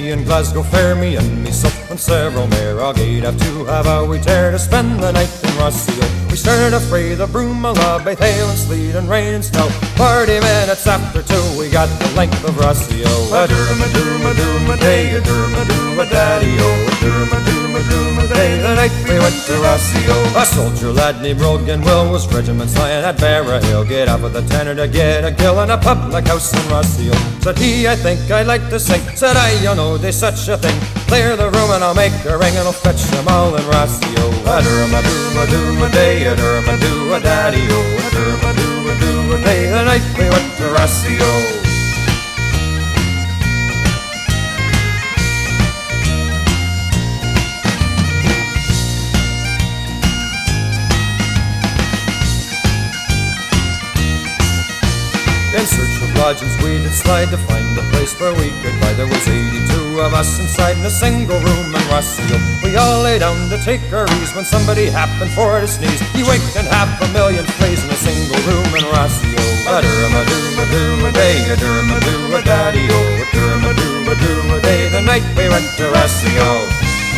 Derry and Glasgow Fair, me and myself and several mair, all gaed off to have a wee tear to spend the night in Rossio. We started a fray the Broomalla by hail and sleet and rain and snow. 40 minutes after 2 we got the length of Rossio. A derma-doom-a-doom-a-day, a derma-doom-a-daddy-o, a derma-doom-a-doom-a-day, the night we went to Rossio. A soldier lad named Rogan Will was regiment's lion at Barrahill. Get up with the tenor to get a gill in a public house in Rossio. Said he, I think I'd like to sing. Said I, you know, there's such a thing. Clear the room and I'll make a ring and I'll fetch them all in Rossio. A derma-doom-a-doom-a-day, a derma-doo-a-daddy-o, a derma-doo-a-doo-a-day, the night we went to Rossio. In search of lodgings we did slide to find a place where we could buy. There was 82 of us inside in a single room in Rossio. We all lay down to take our ease when somebody happened for to sneeze. He waked and 500,000 fleas in a single room in Rossio. A derma-doom-a-doom-a-day, a derma-doo-a-daddy-o, a derma-doom-a-doom-a-day, the night we went to Rossio.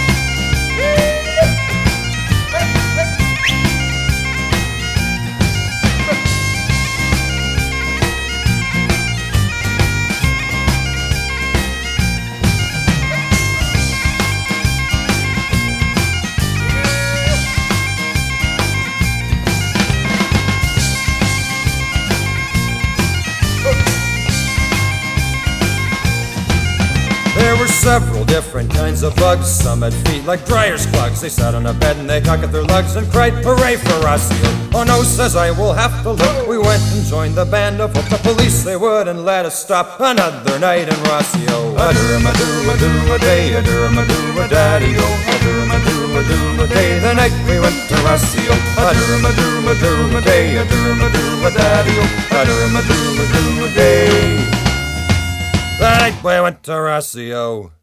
There were several different kinds of bugs. Some had feet like briar's clogs. They sat on a bed and they cocked their lugs and cried, hooray for Rossio. Oh no, says I, will have to look. We went and joined the band of hook. The police, they wouldn't let us stop another night in Rossio. A derma-doo-a-doo-a-day, a derma-doo-a-daddy-o, a derma-doo-a-doo-a-day, the night we went to Rossio. A derma-doo-a-doo-a-day, a derma-doo-a-daddy-o, a derma-doo-a-doo-a-day, the night we went to Rossio.